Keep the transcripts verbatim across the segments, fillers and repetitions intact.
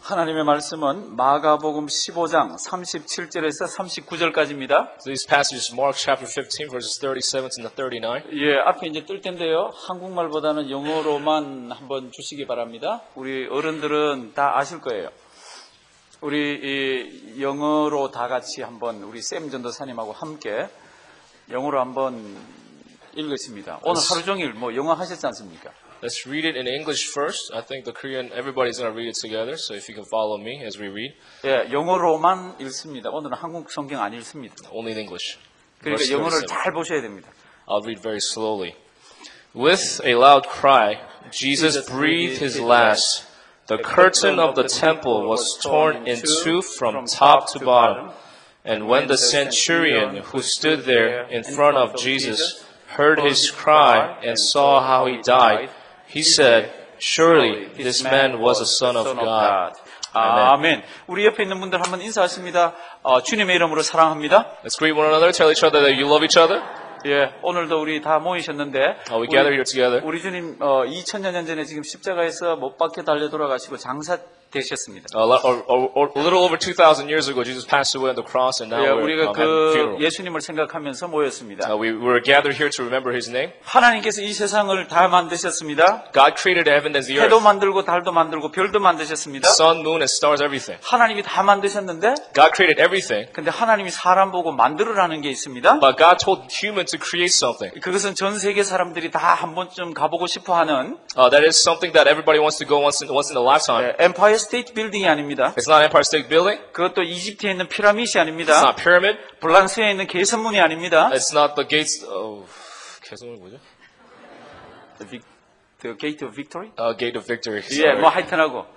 하나님의 말씀은 마가복음 십오 장 삼십칠 절에서 삼십구 절까지입니다. So these passages, Mark chapter fifteen, verses thirty-seven to thirty-nine. 예, 앞에 이제 뜰 텐데요. 한국말보다는 영어로만 한번 주시기 바랍니다. 우리 어른들은 다 아실 거예요. 우리 이 영어로 다 같이 한번 우리 샘 전도사님하고 함께 영어로 한번 읽겠습니다. 오늘 하루 종일 뭐 영어 하셨지 않습니까? Let's read it in English first. I think the Korean, everybody's going to read it together. So if you can follow me as we read. 예, 영어로만 읽습니다. 오늘은 한국 성경 안 읽습니다. Only in English. 그러니까 영어를 잘 보셔야 됩니다. I'll read very slowly. With a loud cry, Jesus breathed his last. The curtain of the temple was torn in two from top to bottom. And when the centurion who stood there in front of Jesus heard his cry and saw how he died, he said, "Surely this man was a son of God." 아멘. 우리 옆에 있는 분들 한번 인사하십니다. 어, 주님의 이름으로 사랑합니다. Let's greet one another. Tell each other that you love each other. 예, 오늘도 우리 다 모이셨는데 Uh, we gather here together. 우리 주님 어, 이천여 년 전에 지금 십자가에서 못 박혀 달려 돌아가시고 장사 되셨습니다. A, lo- or, or, or a little over two thousand years ago, Jesus passed away on the cross, and now 예, we're 우리가 um, having a 그 funeral. 예수님을 생각하면서 모였습니다. Uh, we were gathered here to remember His name. 하나님께서 이 세상을 다 만드셨습니다. God created heaven and the 해도 earth, 만들고 달도 만들고 별도 만드셨습니다. sun, moon, and stars, everything. 하나님이 다 만드셨는데 God created everything, 근데 하나님이 사람 보고 만들으라는 게 있습니다. but God told human to create something. 그것은 전 세계 사람들이 다 한 번쯤 가보고 싶어하는 Uh, that is something that everybody wants to go once in, once in a lifetime. 엠파이어 스테이트 빌딩이 아닙니다. It's not Empire State Building. 그것도 이집트에 있는 피라미드이 It's 아닙니다. not pyramid. 불란스에 있는 개선문이 아닙니다. It's not the gates. Oh, 개성은 뭐죠? The, Vic- the Gate of Victory? Uh, Gate of Victory. 예, Sorry. 뭐 하여튼하고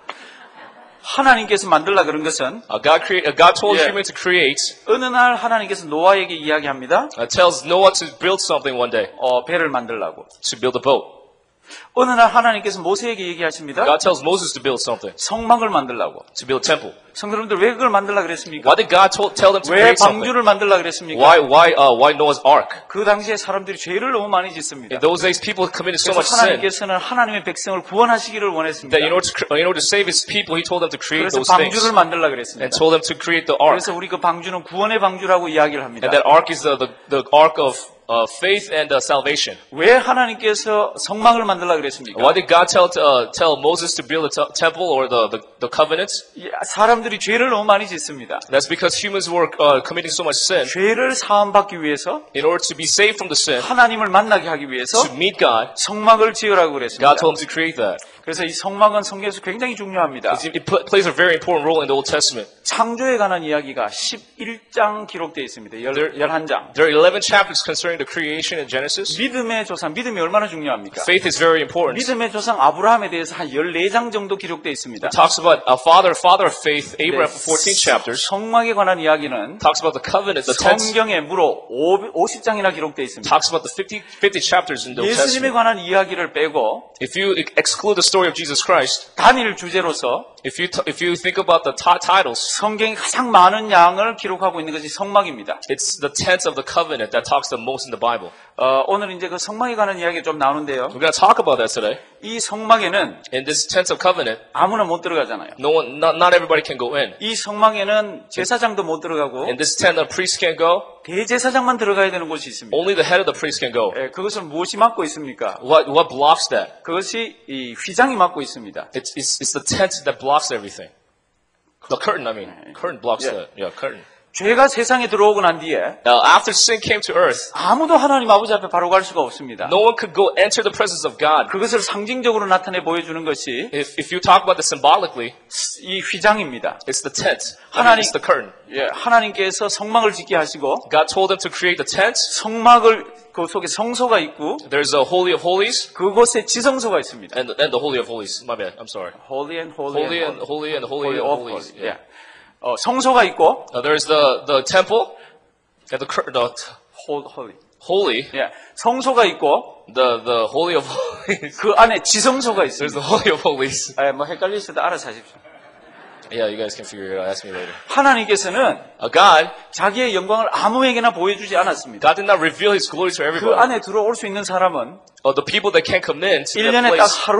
하나님께서 만들라 그런 것은 Uh, God create. Uh, God told Yeah. human to create. 어느 날 하나님께서 노아에게 이야기합니다. Uh, tells Noah to build something one day, 어, 배를 만들라고. to build a boat. 어느 날 하나님께서 모세에게 얘기하십니다. God tells Moses to build something, 성막을 만들라고. to build a temple. 성도님들 왜 그걸 만들라 그랬습니까? Why did God told, tell them to 왜 create something? 방주를 만들라 그랬습니까? Why, why, uh, why Noah's Ark? 그 당시에 사람들이 죄를 너무 많이 짓습니다. In those days, people committed so 그래서 much sin 하나님께서는 하나님의 백성을 구원하시기를 원했습니다. that in order to, cre- in order to save His people, He told them to create 그래서 those things 방주를 만들라 그랬습니다. and told them to create the ark. 그래서 우리 그 방주는 구원의 방주라고 이야기를 합니다. And that ark is the, the, the ark of uh, faith and uh, salvation. 왜 하나님께서 성막을 만들라 그랬습니까? Why did God tell uh, tell Moses to build a te- temple or the, the, the covenants? 예, 사람들이 죄를 너무 많이 짓습니다. That's because humans were uh, committing so much sin. 죄를 사함받기 위해서 In order to be saved from the sin, 하나님을 만나게 하기 위해서 to meet God, 성막을 지으라고 그랬습니다. God told him to create that. 그래서 이 성막은 성경에서 굉장히 중요합니다. It it pl- plays a very important role in the Old Testament. 창조에 관한 이야기가 십일 장 기록되어 있습니다. 열, 열한 장. There are eleven chapters concerning the creation in Genesis. 믿음의 조상, 믿음이 얼마나 중요합니까? Faith is very important. 믿음의 조상 아브라함에 대해서 한 열네 장 정도 기록되어 있습니다. It talks about a father, father of faith, Abraham, for fourteen chapters. 성막에 관한 이야기는 Talks about the covenant, the tenth. 성경에 무려 오십 장이나 기록되어 있습니다. Talks about the fifty, fifty chapters in the Old 예수님에 Testament. 관한 이야기를 빼고 If you exclude the story of Jesus Christ, 단일 주제로서 if you t- if you think about the ti- titles, 성경이 가장 많은 양을 기록하고 있는 것이 성막입니다. it's the tenth of the covenant that talks the most in the Bible. 어, 오늘 이제 그 성막에 관한 이야기 좀 나오는데요. We're going to talk about that today. 이 성막에는 In this tenth of covenant, 아무나 못 들어가잖아요. no one, not, not everybody can go in. 이 성막에는 제사장도 못 들어가고 In this tent, a priest can't go. 대제사장만 들어가야 되는 곳이 있습니다. Only the head of the priest can go. 예, 그것을 무엇이 막고 있습니까? What what blocks that? 그것이 이 휘장이 막고 있습니다. It's it's, it's the tent that blocks everything. The curtain, I mean, curtain blocks Yeah. the yeah curtain. 죄가 세상에 들어오고 난 뒤에 Now, after sin came to earth, 아무도 하나님 아버지 앞에 바로 갈 수가 없습니다. no one could go enter the presence of God. 그것을 상징적으로 나타내 보여주는 것이 If if you talk about this symbolically, 이 휘장입니다. it's the tent. I mean, 하나님- it's the curtain. 예, 하나님께서 성막을 짓게 하시고 God told them to create the tent. 성막을 그 속에 성소가 있고 There's a holy of holies 그곳에 지성소가 있습니다. and and the holy of holies. My bad. I'm sorry. Holy and holy, Holy and and holy and holy holy and of holies. holy. Yeah. 예. 어, 성소가 있고 Now, there's the the temple and the cur- the t- 호- holy. holy. 예. 성소가 있고 The the holy of holies. 그 안에 지성소가 There's 있습니다. the holy of holies. 예, 뭐 헷갈리셔도 알아서 하십시오. Yeah, you guys can figure it out. Ask me later. 하나님께서는 Uh, God, 자기의 영광을 아무에게나 보여주지 않았습니다. God did not reveal His glory to 그 everyone. 안에 들어올 수 있는 사람은 Uh, the people that can't come in to 일 that 년에 딱 place 하루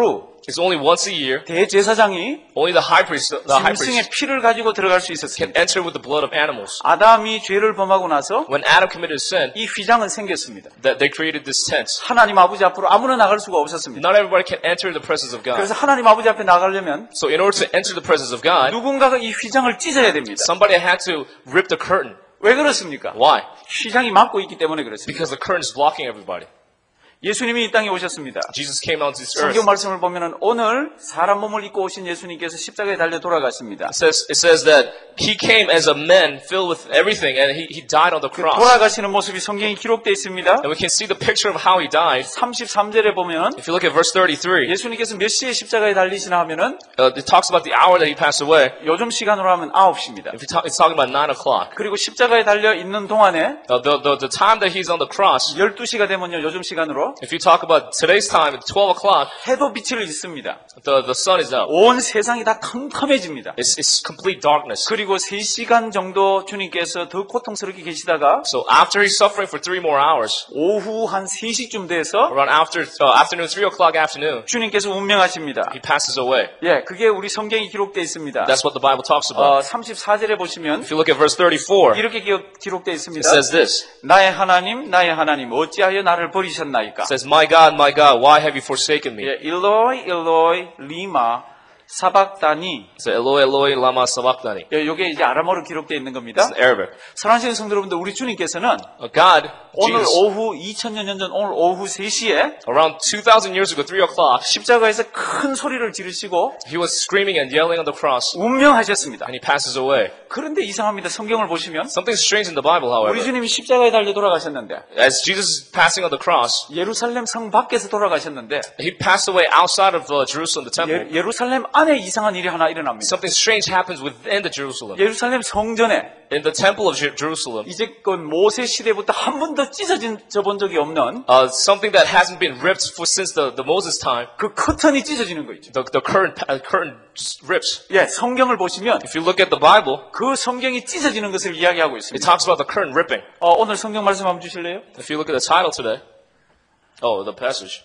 It's only once a year. 대제사장이 Only the high priest, the high 짐승의 priest, 피를 가지고 들어갈 수 can 있었습니다. enter with the blood of animals. 아담이 죄를 범하고 나서 When Adam committed sin, 이 휘장은 생겼습니다. that they created this tent. 하나님 아버지 앞으로 아무나 나갈 수가 없었습니다. Not everybody can enter the presence of God. 그래서 하나님 아버지 앞에 나가려면 So in order to enter the presence of God, 누군가가 이 휘장을 찢어야 됩니다. somebody had to rip the curtain. 왜 그렇습니까? Why? 휘장이 막고 있기 때문에 그렇습니다. Because the curtain is blocking everybody. 예수님이 이 땅에 오셨습니다. Jesus came onto this earth. 성경 말씀을 보면은 오늘 사람 몸을 입고 오신 예수님께서 십자가에 달려 돌아가십니다. It says, it says that he came as a man filled with everything, and he, he died on the 그 cross. 돌아가시는 모습이 성경에 기록되어 있습니다. And we can see the picture of how he died. 삼십삼 절에 보면 If you look at verse thirty-three, 예수님께서 몇 시에 십자가에 달리시나 하면은 uh, it talks about the hour that he passed away. 요즘 시간으로 하면 아홉 시입니다. If you talk, it's talking about nine o'clock. 그리고 십자가에 달려 있는 동안에 Uh, the, the, the time that he's on the cross, 열두 시가 되면요, 요즘 시간으로 if you talk about today's time, at twelve o'clock, 해도 빛을 잃습니다. the, the sun is out. 온 세상이 다 컴컴해집니다. It's, it's complete darkness. 그리고 세 시간 정도 주님께서 더 고통스럽게 계시다가 So after he's suffering for three more hours, 오후 한 세 시쯤 돼서 around after uh, afternoon, three o'clock afternoon, 주님께서 운명하십니다. he passes away. 예, 그게 우리 성경에 기록되어 있습니다. That's what the Bible talks about. 어, 삼십사 절에 보시면 If you look at verse thirty-four, 이렇게 기록, 기록되어 있습니다. it says this. 나의 하나님, 나의 하나님, 어찌하여 나를 버리셨나이까? It says, "My God, my God, why have you forsaken me?" 예, 일로이, 일로이, 리마, 사박다니. It's Eloi, Eloi, lama sabachthani. 예, 요게 이제 아람어로 기록되어 있는 겁니다. It's in Arabic. 사랑하시는 성도 여러분들, 우리 주님께서는 Uh, God, 오늘 Jesus, 오후 이천여 년 전 오늘 오후 세 시에 around two thousand years ago, three o'clock, 십자가에서 큰 소리를 지르시고 he was screaming and yelling on the cross, 운명하셨습니다. and he passes away. 그런데 이상합니다. 성경을 보시면 Something strange in the Bible, 우리 however. 주님이 십자가에 달려 돌아가셨는데 As Jesus is passing on the cross, 예루살렘 성 밖에서 돌아가셨는데 he passed away outside of uh, Jerusalem, the temple. 예, 예루살렘 안에 이상한 일이 하나 일어납니다. Something strange happens within the Jerusalem. 예루살렘 성전에 In the temple of Je- Jerusalem, 이제껏 모세 시대부터 한 번도 찢어진 본 적이 없는 uh, something that hasn't been ripped for since the, the Moses time, 그 커튼이 찢어지는 거 있죠. the, the curtain, uh, curtain rips. 예, 성경을 보시면 If you look at the Bible, 그 성경이 찢어지는 것을 이야기하고 it 있습니다. talks about the curtain ripping. 어, 오늘 성경 말씀 한번 주실래요? If you look at the title today, oh, the passage,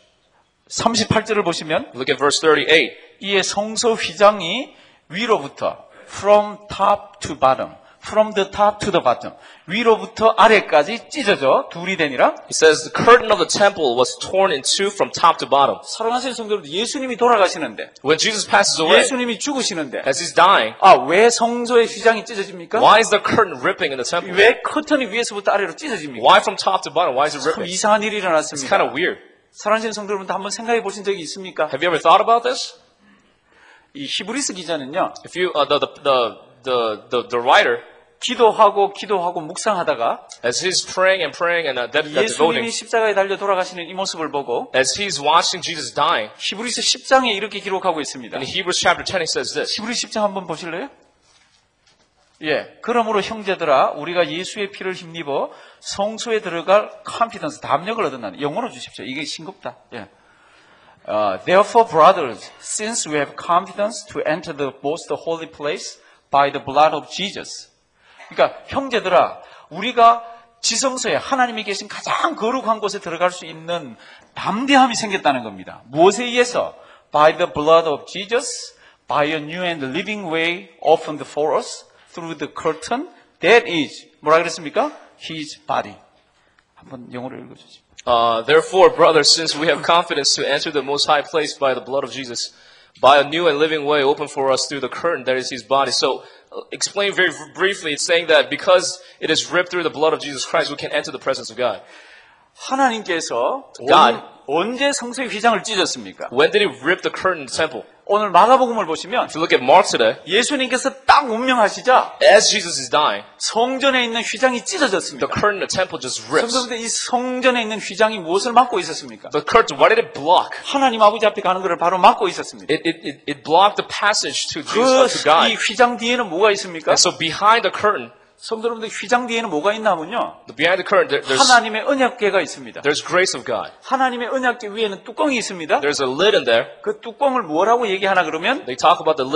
삼십팔 절을 보시면 look at verse thirty-eight. 이에 성소 휘장이 위로부터 from top to bottom, from the top to the bottom, 위로부터 아래까지 찢어져 둘이 되니라. It says the curtain of the temple was torn in two from top to bottom. 사랑하시는 성도들, 예수님이 돌아가시는데, When Jesus passes away, 예수님이 죽으시는데, as he's dying, 아, 왜 성소의 휘장이 찢어집니까? why is the curtain ripping in the temple? 왜 커튼이 위에서부터 아래로 찢어집니까? Why from top to bottom? Why is it 참 ripping? 이상한 일이 It's 일어났습니다. kind of weird. 사랑하시는 성도들한테 한번 생각해 보신 적이 있습니까? Have you ever thought about this? 이 히브리스 기자는요, If you, uh, the, the, the, the, the, the writer, 기도하고 기도하고 묵상하다가 as he's praying and praying and uh, that, that devoting, 예수님이 십자가에 달려 돌아가시는 이 모습을 보고 as he's watching Jesus dying, 히브리서 십 장에 이렇게 기록하고 있습니다. in Hebrews chapter ten, he says this. 히브리 십 장 한번 보실래요? 예. 그러므로 형제들아, 우리가 예수의 피를 힘입어 성소에 들어갈 confidence, 담력을 얻었나니. 영어로 주십시오. 이게 싱겁다. 예. Uh, therefore, brothers, since we have confidence to enter the most holy place by the blood of Jesus. 그러니까 형제들아, 우리가 지성소에 하나님이 계신 가장 거룩한 곳에 들어갈 수 있는 담대함이 생겼다는 겁니다. 무엇에 의해서? By the blood of Jesus, by a new and living way opened for us through the curtain that is, 뭐라 그랬습니까? His body. 한번 영어로 읽어주시죠. Uh, therefore, brothers, since we have confidence to enter the most high place by the blood of Jesus, by a new and living way open for us through the curtain that is his body. So, uh, explain very briefly, it's saying that because it is ripped through the blood of Jesus Christ, we can enter the presence of God. 하나님께서 God. 온, 언제 성소의 휘장을 찢었습니까? When did he rip the curtain in the temple? 오늘 마가복음을 보시면 If you look at Mark today, 예수님께서 딱 운명하시자 as Jesus is dying, 성전에 있는 휘장이 찢어졌습니다. the curtain in the temple just rips. 성도들, 이 성전에 있는 휘장이 무엇을 막고 있었습니까? The curtain, what did it block? 하나님 아버지 앞에 가는 것을 바로 막고 있었습니다. It, it, it, it blocked the passage to 그 Jesus, to 이 God. 휘장 뒤에는 뭐가 있습니까? And so behind the curtain, 성도 여러분들, 휘장 뒤에는 뭐가 있나 하면요, behind the curtain, there, there's, 하나님의 언약궤가 있습니다. there's grace of God. 하나님의 언약궤 위에는 뚜껑이 있습니다. There's a lid in there. 그 뚜껑을 뭐라고 얘기하나 그러면 They talk about the lid.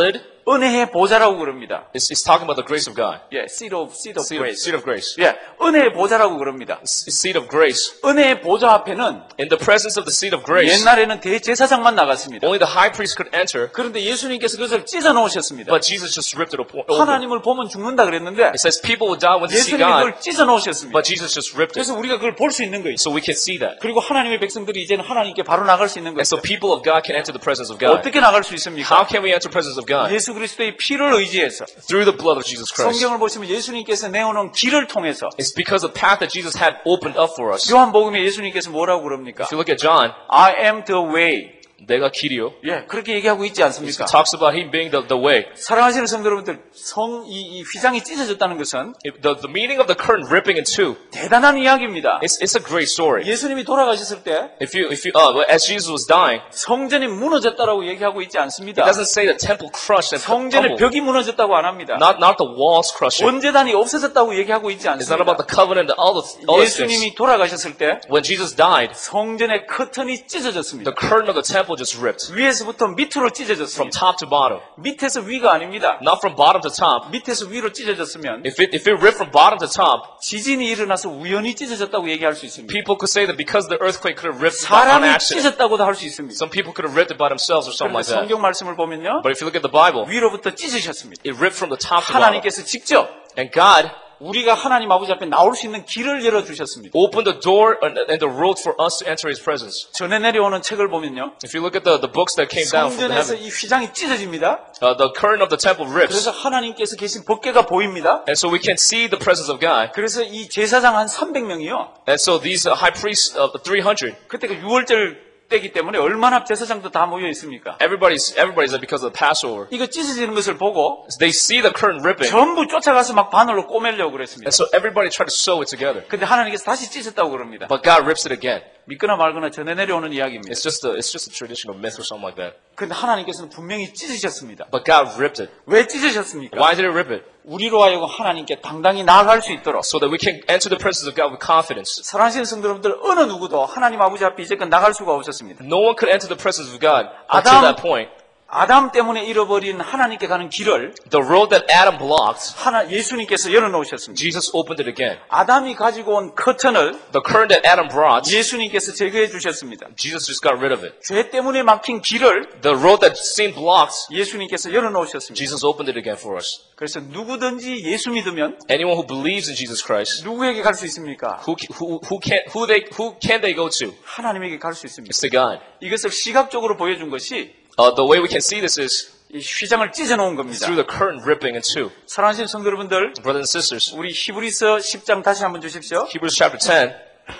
은혜의 보좌라고 그럽니다. It's, it's talking about the grace of God. 예, seat of, seat of Seat of, grace. seat of grace. 예, 은혜의 보좌라고 그럽니다. S- Seat of grace. 은혜의 보좌 앞에는 In the presence of the seat of grace, 옛날에는 대제사장만 나갔습니다. only the high priest could enter, 그런데 예수님께서 그것을 찢어 놓으셨습니다. but Jesus just ripped it open. 하나님을 보면 죽는다 그랬는데 It says people will die when they see 예수님이 God, 그걸 찢어 놓으셨습니다. but Jesus just ripped it. 그래서 우리가 그걸 볼 수 있는 거예요. So we can see that. 그리고 하나님의 백성들이 이제는 하나님께 바로 나갈 수 있는 And so 거예요. people of God can enter the presence of God. 어떻게 나갈 수 How 있습니까? can we enter the presence of God? 예수 그리스도의 피를 의지해서 Through the blood of Jesus Christ. 성경을 보시면 예수님께서 내어놓은 길을 통해서 It's because the path that Jesus had opened up for us. 요한복음에 예수님께서 뭐라고 그럽니까? If you look at John, I am the way. 내가 길이요. 예, 그렇게 얘기하고 있지 It 않습니까? talks about him being the, the way. 사랑하시는 성도 여러분들, 성, 이, 이 휘장이 찢어졌다는 것은 If The, the meaning of the curtain ripping in two, 대단한 이야기입니다. it's, it's a great story. 예수님이 돌아가셨을 때 If you, if you, uh, as Jesus was dying, 성전이 무너졌다라고 얘기하고 있지 it 않습니다. doesn't say the temple crushed and 성전의 tumbled. 벽이 무너졌다고 안 합니다. Not, not the walls crushing. 원제단이 없어졌다고 얘기하고 있지 It's not about 않습니다. the covenant and all the, all the things. 예수님이 돌아가셨을 때 When Jesus died, 성전의 커튼이 찢어졌습니다. the curtain of the temple just ripped. 위에서부터 밑으로 From 찢어졌습니다. top to bottom. 밑에서 위가 아닙니다. Not from bottom to top. 밑에서 위로 찢어졌으면 If it, if it ripped from bottom to top, 지진이 일어나서 우연히 찢어졌다고 얘기할 수 있습니다. people could say that because the earthquake could have ripped it by- on 사람이 accident. 찢었다고도 할 수 있습니다. Some people could have ripped it by themselves or something 그런데 like that. 성경 말씀을 보면요. But if you look at the Bible, 위로부터 찢으셨습니다. it ripped from the top to bottom. 하나님께서 직접 And God 우리가 하나님 아버지 앞에 나올 수 있는 길을 열어주셨습니다. opened the door and, and the road for us to enter His presence. 전에 내려오는 책을 보면요. If you look at the, the books that came down from 성전에서 heaven, 이 휘장이 찢어집니다. uh, the curtain of the temple rips. 그래서 하나님께서 계신 법궤가 보입니다. And so we can see the presence of God. 그래서 이 제사장 한 삼백 명이요. And so these uh, high priests of the three hundred, 그때가 유월절 때기 때문에 얼마나 제사장도 다 모여 있습니까? everybody's, everybody's there because of the Passover. 이거 찢어지는 것을 보고 They see the curtain ripping. 전부 쫓아가서 막 바늘로 꼬매려고 그랬습니다. And so everybody tried to sew it together. 근데 하나님께서 다시 찢었다고 그럽니다. But God rips it again. 믿거나 말거나 전해 내려오는 이야기입니다. It's just a, it's just a tradition of myth or something like that. 근데 하나님께서는 분명히 찢으셨습니다. But God ripped it. 왜 찢으셨습니까? Why did He rip it? 우리로 하여금 하나님께 당당히 나아갈 수 있도록 So that we can enter the presence of God with confidence. 사랑하시는 성도 여러분들 어느 누구도 하나님 아버지 앞에 이제껏 나갈 수가 없었습니다. No one could enter the presence of God Adam- until that point. 아담 때문에 잃어버린 하나님께 가는 길을 The road that Adam blocked, 하나 예수님께서 열어놓으셨습니다. Jesus opened it again. 아담이 가지고 온 커튼을 The curtain that Adam brought, 예수님께서 제거해 주셨습니다. Jesus just got rid of it. 죄 때문에 막힌 길을 The road that seemed blocked, 예수님께서 열어놓으셨습니다. Jesus opened it again for us. 그래서 누구든지 예수 믿으면 Anyone who believes in Jesus Christ, 누구에게 갈 수 있습니까? who who who can who they who can they go to? 하나님에게 갈 수 있습니다. It's to God. 이것을 시각적으로 보여준 것이 Uh, the way we can see this is 이 휘장을 찢어놓은 겁니다. through the curtain ripping in two. 사랑하시는 성도 여러분들, Brothers and sisters, 우리 히브리서 십 장 다시 한번 주십시오. Hebrews chapter ten.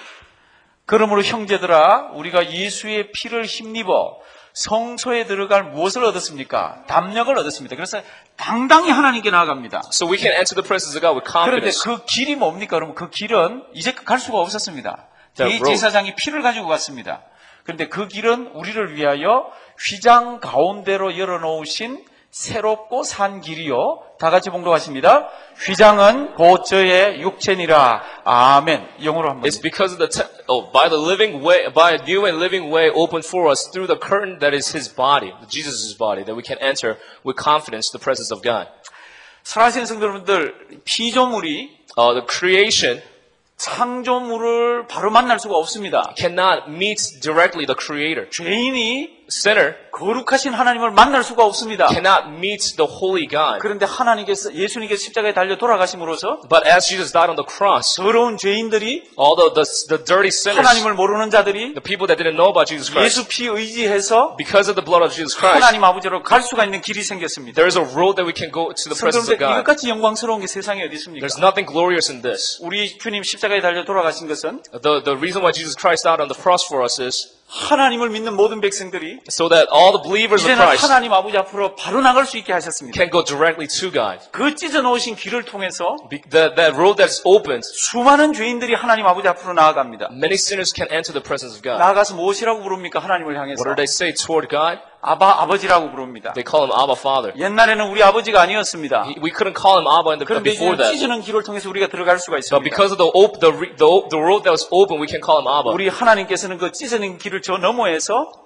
그러므로 형제들아 우리가 예수의 피를 힘입어 성소에 들어갈 무엇을 얻었습니까? 담력을 얻었습니다. 그래서 당당히 하나님께 나아갑니다. So we can enter the presence of God with 그런데 confidence. 그 길이 뭡니까? 그러면 그 길은 이제 갈 수가 없었습니다. The road. 대제사장이 피를 가지고 갔습니다. 그런데 그 길은 우리를 위하여 휘장 가운데로 열어놓으신 새롭고 산 길이요. 다 같이 봉독하십니다. 휘장은 곧 저의 육체니라. 아멘. 영어로 한번. It's because of the te- oh by the living way, by a new and living way opened for us through the curtain that is His body, Jesus' body, that we can enter with confidence the presence of God. 사랑하시는 성도 여러분들, 피조물이 Uh, the creation 창조물을 바로 만날 수가 없습니다. cannot meet directly the Creator. 죄인이 Sinner 거룩하신 하나님을 만날 수가 없습니다. cannot meet the holy God. 그런데 하나님께서 예수님께서 십자가에 달려 돌아가심으로써 But as Jesus died on the cross, 더러운 죄인들이 all the, the, the dirty sinners, 하나님을 모르는 자들이 the people that didn't know about Jesus Christ, 예수 피 의지해서 because of the blood of Jesus Christ, 하나님 아버지로 갈 수가 있는 길이 생겼습니다. there is a road that we can go to the presence of 성도님들 God. 이것같이 영광스러운 게 세상에 어디 있습니까? There's nothing glorious in this. 우리 주님 십자가에 달려 돌아가신 것은 The, the reason why Jesus Christ died on the cross for us is 하나님을 믿는 모든 백성들이 so that all the believers of 이제는 Christ 하나님 아버지 앞으로 바로 나갈 수 있게 하셨습니다. can go directly to God. 그 찢어놓으신 길을 통해서 Be- That, that road that's opened, 수많은 죄인들이 하나님 아버지 앞으로 나아갑니다. many sinners can enter the presence of God. 나아가서 무엇이라고 부릅니까? 하나님을 향해서 What do they say toward God? 아바 아버지라고 부릅니다. They call him Abba Father. 옛날에는 우리 아버지가 아니었습니다. He- We couldn't call him Abba in the, 그런데 before 이제 that. 찢어놓은 길을 통해서 우리가 들어갈 수가 But 있습니다. because of the, op- the, re- the, the road that was open, we can call him Abba. 우리 하나님께서는 그 찢어진 길을 저 너머에서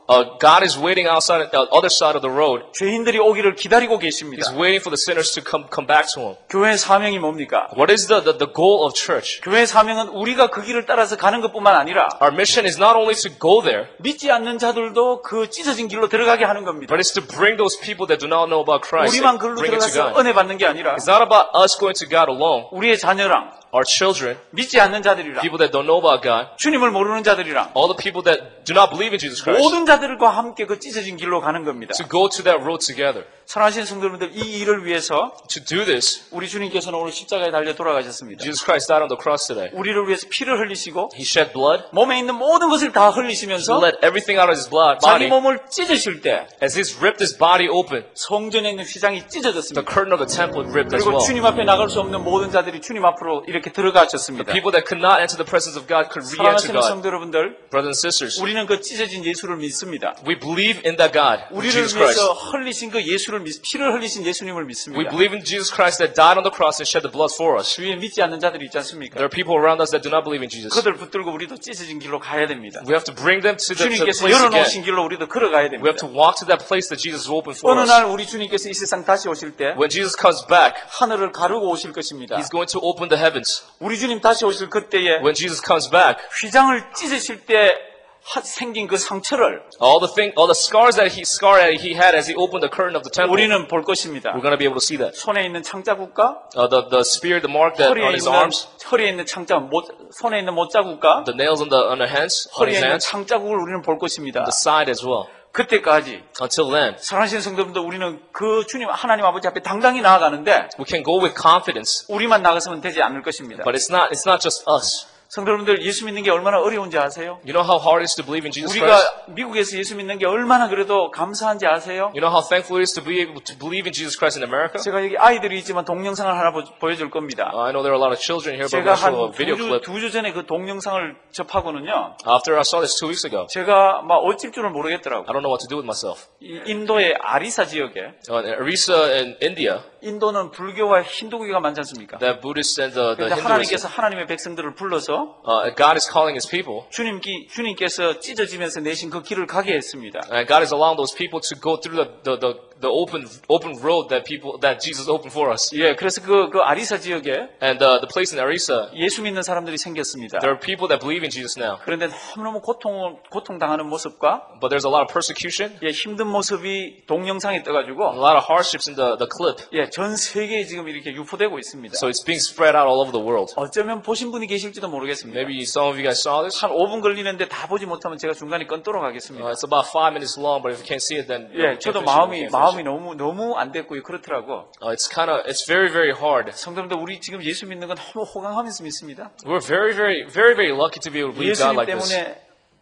Uh, God is waiting outside, the other side of the road. 죄인들이 오기를 기다리고 계십니다. He's waiting for the sinners to come come back to Him. 교회의 사명이 뭡니까? What is the, the, the goal of church? 교회의 사명은 우리가 그 길을 따라서 가는 것뿐만 아니라 Our mission is not only to go there, 믿지 않는 자들도 그 찢어진 길로 들어가게 하는 겁니다. but it's to bring those people that do not know about Christ, 우리만 글로 bring it to 들어가서 God. 은혜 받는 게 아니라 It's not about us going to God alone. 우리의 자녀랑 Our children, 믿지 않는 자들이랑 people that don't know about God, 주님을 모르는 자들이랑 all the people that do not believe in Jesus Christ, 모든 자들과 함께 그 찢어진 길로 가는 겁니다. to go to that road together. 사랑하시는 성도님들, 이 일을 위해서 To do this, 우리 주님께서는 오늘 십자가에 달려 돌아가셨습니다. Jesus Christ died on the cross today. 우리를 위해서 피를 흘리시고 He shed blood. 몸에 있는 모든 것을 다 He 흘리시면서 let everything out of His blood, 자기 body. 몸을 찢으실 때 As He's ripped His body open, 성전에 있는 휘장이 the 찢어졌습니다. curtain of the temple ripped as 그리고 well. 주님 앞에 나갈 수 없는 모든 자들이 주님 앞으로 이렇게 들어가셨습니다. People that could not enter the presence of God could re-enter 사랑하시는 God. 성도 여러분들, Brothers and sisters, 우리는 그 찢어진 예수를 믿습니다. we believe in that God, 우리를 Jesus Christ. 위해서 흘리신 그 예수를 믿, 피를 흘리신 예수님을 We 믿습니다. believe in Jesus Christ that died on the cross and shed the blood for us. 주위에 믿지 않는 자들이 있지 않습니까? There are people around us that do not believe in Jesus. 그들 붙들고 우리도 찢어진 길로 가야 됩니다. We have to bring them to the, to the 주님께서 place again. 열어놓으신 길로 우리도 걸어가야 We have 됩니다. to walk to that place that Jesus opened for 어느 us. 날 우리 주님께서 이 세상 다시 오실 때 When Jesus comes back, 하늘을 가르고 오실 것입니다. He's going to open the heavens. 우리 주님 다시 오실 그때에 When Jesus comes back, 휘장을 찢으실 때 하- 생긴 그 상처를 all the thing, all the scars that he scar that he had as he opened the curtain of the temple, 우리는 볼 것입니다. we're going to be able to see that. 손에 있는 창자국과 Uh, the the spear, the mark that 허리에 on his 있는 arms, 허리에 있는 창자, 못, 손에 있는 못자국과 the nails on the on the hands, on 허리에 his 있는 hands, 창자국을 우리는 볼 것입니다. the side as well. 그때까지 Until then, 사랑하시는 성도분들, 우리는 그 주님 하나님 아버지 앞에 당당히 나아가는데 we can go with confidence, 우리만 나가서는 되지 않을 것입니다. but it's not it's not just us. 성도분들, 예수 믿는 게 얼마나 어려운지 아세요? You know how hard it is to believe in Jesus Christ? 우리가 미국에서 예수 믿는 게 얼마나 그래도 감사한지 아세요? You know how thankful it is to be able to believe in Jesus Christ in America? 제가 여기 아이들이 있지만 동영상을 하나 보, 보여줄 겁니다. Uh, I know there are a lot of children here, but 제가 we'll show 한 a video 두 주, clip. 두 주 전에 그 동영상을 접하고는요, After I saw this two weeks ago, 제가 막 어쩔 줄을 모르겠더라고요. I don't know what to do with myself. 이 인도의 아리사 지역에, Uh, in Orissa in India, 인도는 불교와 힌두교가 많지 않습니까? the Buddhists and the, the 그런데 하나님께서 Hindus, 하나님의 백성들을 불러서 uh, God is calling His people, 주님기, 주님께서 찢어지면서 내신 그 길을 가게 했습니다. and God is allowing those people to go through the, the, the, the open open road that people that Jesus opened for us. 예, 그래서 그, 그 아리사 지역에 And uh, the place in Orissa, 예수 믿는 사람들이 생겼습니다. there are people that believe in Jesus now, 그런데 너무너무 고통, 고통당하는 모습과 but there's a lot of persecution, 예, 힘든 모습이 동영상에 a 떠가지고 lot of hardships in the, the clip. 예, 전 세계에 지금 이렇게 유포되고 있습니다. So it's being spread out all over the world. 어쩌면 보신 분이 계실지도 모르겠습니다. Maybe some of you guys saw this. 한 오 분 걸리는데 다 보지 못하면 제가 중간에 끊도록 하겠습니다. Uh, it's about five minutes long, but if you can't see it, then 예, you can't 저도 finish it, you 마음이 can't finish 마음이 it. 너무 너무 안 됐고요. 그렇더라고. Uh, it's kind of, it's very, very hard. 성도님들, 우리 지금 예수 믿는 건 너무 호강하면서 믿습니다. We're very, very, very, very lucky to be able to believe God 예수님 like this. 때문에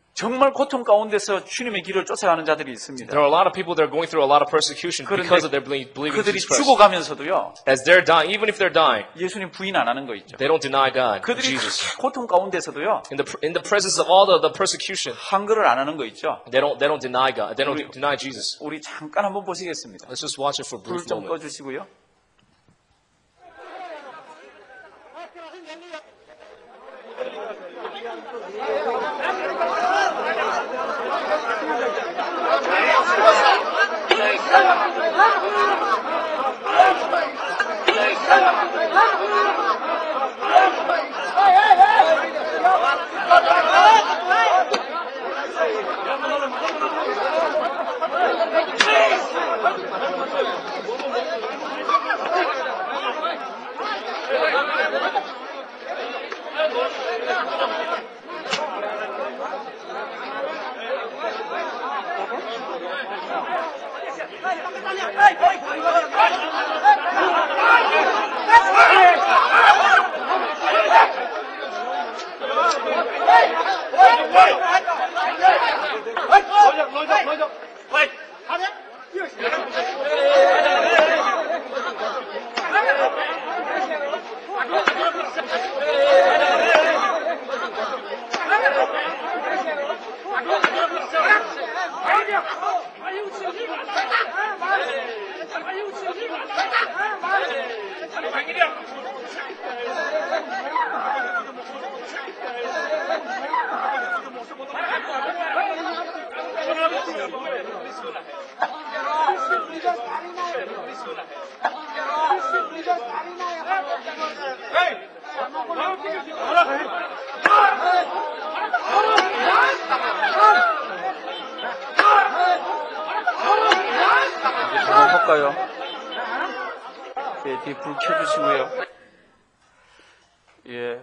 정말 고통 가운데서 주님의 길을 쫓아가는 자들이 있습니다. There are a lot of people that are going through a lot of persecution because of their belie- believing in 그들이 Jesus Christ. 죽어가면서도요, As they're dying, even if they're dying, 예수님 부인 안 하는 거 있죠. they don't deny God, 그들이 Jesus. 고통 가운데서도요, In the in the presence of all the, the persecution, 한글을 안 하는 거 있죠. they don't they don't deny God. They don't 우리- deny Jesus. 우리 잠깐 한번 보시겠습니다. Let's just watch it for a 불 brief 좀 moment. 꺼주시고요. 볼까요? 네, 뒤에 불 켜주시고요. 예,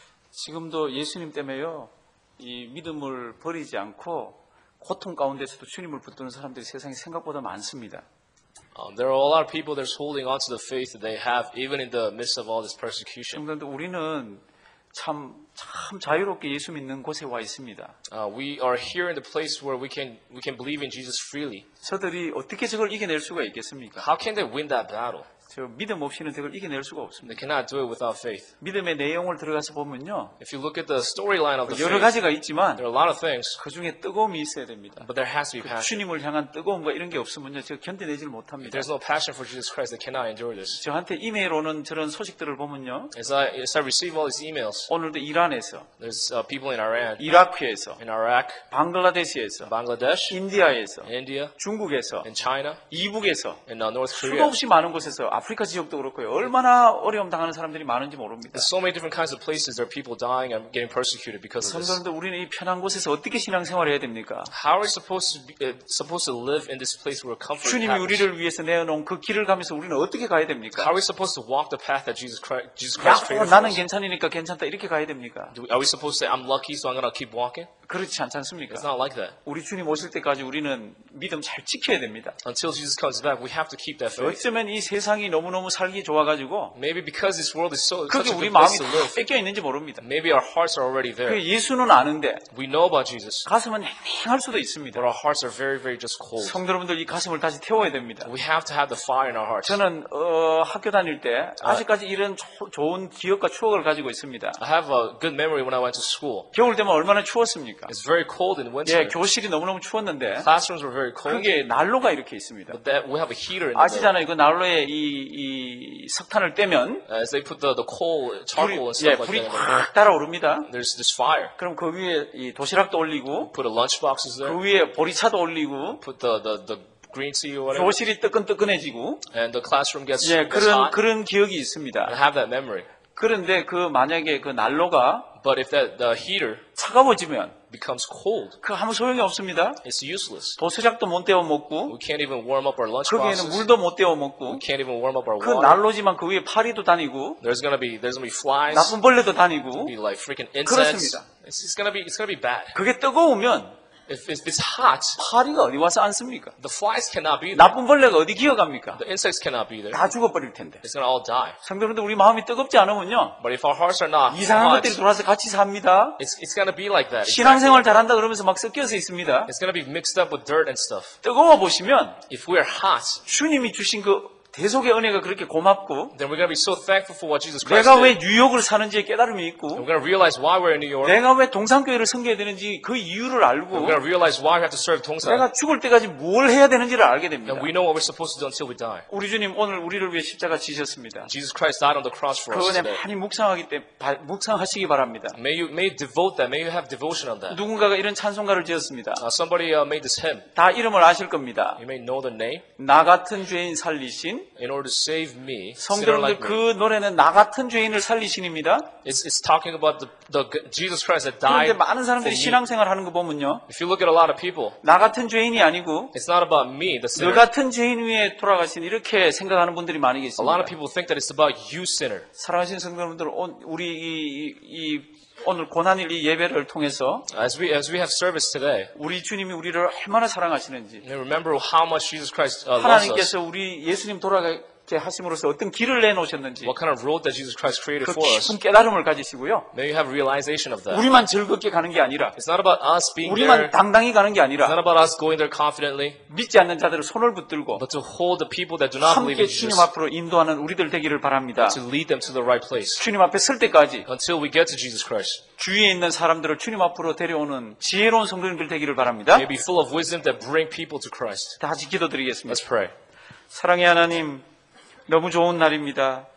지금도 예수님 때문에요, 이 믿음을 버리지 않고 고통 가운데서도 주님을 붙드는 사람들이 세상에 생각보다 많습니다. Um, there are a lot of people that's holding on to the faith that they have even in the midst of all this persecution. 그런데 우리는 참, 참 자유롭게 예수 믿는 곳에 와 있습니다. Uh, we are here in the place where we can we can believe in Jesus freely. 저들이 어떻게 저걸 이겨낼 수가 있겠습니까? How can they win that battle? 저 믿음 없이는 저걸 이겨낼 수가 없습니다. They cannot do it without faith. 믿음의 내용을 들어가서 보면요, If you look at the storyline of the 여러 faith, 가지가 있지만 there are a lot of things, 그 중에 뜨거움이 있어야 됩니다. but there has to be 그 passion. 주님을 향한 뜨거움과 이런 게 없으면요, 제가 견뎌내질 If 못합니다. there's no passion for Jesus Christ, they cannot endure this. 저한테 이메일 오는 저런 소식들을 보면요, As I as I receive all these emails, 오늘도 이란에서, there's uh, people in Iran, 이라크에서, in Iraq, 방글라데시에서, Bangladesh, 인디아에서, India, 중국에서, in China, 이북에서, in uh, North 수도 Korea. 없이 많은 곳에서, 아프리카 지역도 그렇고요, 얼마나 어려움 당하는 사람들이 많은지 모릅니다. There's so many different kinds of places there are people dying and getting persecuted because of this. 성도님들, 우리는 이 편한 곳에서 어떻게 신앙생활을 해야 됩니까? How are we supposed to be, uh, supposed to live in this place where comfort 주님이 happens? 우리를 위해서 내어놓은 그 길을 가면서 우리는 어떻게 가야 됩니까? How are we supposed to walk the path that Jesus Christ, Jesus 야, Christ 어, created for 나는 us? 괜찮으니까 괜찮다 이렇게 가야 됩니까? Do we- Are we supposed to say, I'm lucky, so I'm going to keep walking? 그렇지 않지 않습니까? It's not like that. 우리 주님 오실 때까지 우리는 믿음 잘 지켜야 됩니다. Until Jesus comes back, we have to keep that faith. 어쩌면 이 세상이 너무너무 살기 좋아가지고 Maybe because this world is so such 그게 a 우리 good place 마음이 to 다 live, 뺏겨 있는지 모릅니다. maybe our hearts are already 그 there. 예수는 아는데 We know about Jesus, 가슴은 행할 수도 있습니다. but our hearts are very, very just cold. 성도 여러분들 이 가슴을 다시 태워야 됩니다. We have to have the fire in our hearts. 저는 어, 학교 다닐 때 아직까지 이런 조- 좋은 기억과 추억을 가지고 있습니다. I have a good memory when I went to school. 겨울 되면 얼마나 추웠습니까? It's very cold in winter. 예, 교실이 너무너무 추웠는데 Classrooms were very cold, 그게 난로가 이렇게 있습니다. but that we have a heater in the middle. 아시잖아요. 그 난로에 이, 이 석탄을 떼면 As they put the, the coal, 불이, charcoal and 예, stuff like 불이 that, 확 달아오릅니다. there's this fire. 그럼 그 위에 이 도시락도 올리고 Put a lunch boxes there, 그 위에 보리차도 올리고 put the, the, the green tea or whatever, 교실이 뜨끈뜨끈해지고 and the classroom gets, 예, gets 그런 hot. 그런 기억이 I 있습니다. have that memory. 그런데 그 만약에 그 난로가 But if that the heater 차가워지면 becomes cold, 그 아무 소용이 없습니다. it's useless. 도시락도 못 데워 먹고 We can't even warm up our lunch 거기에는 boxes. 물도 못 데워 먹고 We can't even warm up our 그 water. 난로지만 그 위에 파리도 다니고 There's gonna be there's gonna be flies, 나쁜 벌레도 다니고 be like freaking insects. 그렇습니다. It's, it's gonna be it's gonna be bad. 그게 뜨거우면 If it's, if it's hot, 파리가 어디 와서 앉습니까? the flies cannot be there. 나쁜 벌레가 어디 기어갑니까? The insects cannot be there. 다 죽어버릴 텐데. It's gonna all die. 성도님들 우리 마음이 뜨겁지 않으면요 But if our hearts are not 이상한 hot, 것들이 돌아서 같이 삽니다. it's it's gonna be like that. 신앙생활 잘한다 그러면서 막 섞여서 있습니다. It's gonna be mixed up with dirt and stuff. 뜨거워 보시면 If we're hot, 주님이 주신 그 대속의 은혜가 그렇게 고맙고 then we're gonna be so thankful for what Jesus Christ 내가 did. 왜 뉴욕을 사는지에 깨달음이 And 있고 we're gonna realize why we're in New York. 내가 왜 동산교회를 섬겨야 되는지 그 이유를 We're 알고 gonna realize why we have to serve Dongsan. 내가 죽을 때까지 뭘 해야 되는지를 알게 됩니다. And we know what we're supposed to do until we die. 우리 주님 오늘 우리를 위해 십자가 지셨습니다. Jesus Christ died on the cross for 그 us 은혜 today. 많이 묵상하기 때문에 바- 묵상하시기 바랍니다. May you may you devote that. May you have devotion on that. 누군가가 이런 찬송가를 지었습니다. Uh, somebody uh, made this hymn. 다 이름을 아실 겁니다. You may know the name. 나 같은 죄인 살리신. In order to save me, sinner 성도님들 like me. 그 노래는 나 같은 죄인을 살리신입니다. It's, it's talking about the, the Jesus Christ that 그런데 died 많은 for 사람들이 me. 신앙생활 하는 거 보면요. If you look at a lot of people, 나 같은 죄인이 아니고 it's not about me, the 너 sinner. 같은 죄인 위에 돌아가신 이렇게 생각하는 분들이 많이 A lot 계십니다. of people think that it's about you, sinner. 사랑하시는 성도님들, 오- 우리 이, 이- 이 오늘 고난일 이 예배를 통해서 As we as we have service today, 우리 주님이 우리를 얼마나 사랑하시는지 and remember how much Jesus Christ uh, loves us. 하나님께서 우리 예수님 돌아가게 하심으로써 어떤 길을 내놓으셨는지 What kind of road that Jesus Christ created 그 for us. 깊은 깨달음을 가지시고요. May you have realization of that. 우리만 즐겁게 가는 게 아니라 It's not about us being 우리만 there. 당당히 가는 게 It's 아니라 not about us going there confidently, 믿지 않는 자들을 손을 붙들고 but to hold the people that do not believe 함께 in 주님 Jesus, 앞으로 인도하는 우리들 되기를 바랍니다. to lead them to the right place 주님 앞에 설 때까지 until we get to Jesus Christ. 주위에 있는 사람들을 주님 앞으로 데려오는 지혜로운 성도님들 되기를 바랍니다. May be full of wisdom that bring people to Christ. 다 같이 기도드리겠습니다. Let's pray. 사랑의 하나님, 너무 좋은 날입니다.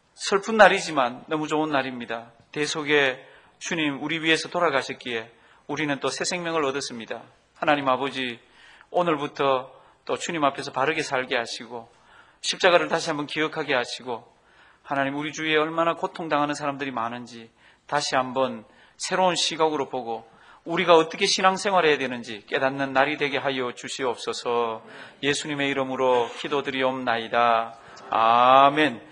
슬픈 날이지만 너무 좋은 날입니다. 대속의 주님 우리 위해서 돌아가셨기에 우리는 또 새 생명을 얻었습니다. 하나님 아버지, 오늘부터 또 주님 앞에서 바르게 살게 하시고 십자가를 다시 한번 기억하게 하시고 하나님 우리 주위에 얼마나 고통당하는 사람들이 많은지 다시 한번 새로운 시각으로 보고 우리가 어떻게 신앙생활해야 되는지 깨닫는 날이 되게 하여 주시옵소서. 예수님의 이름으로 기도드리옵나이다. 아멘.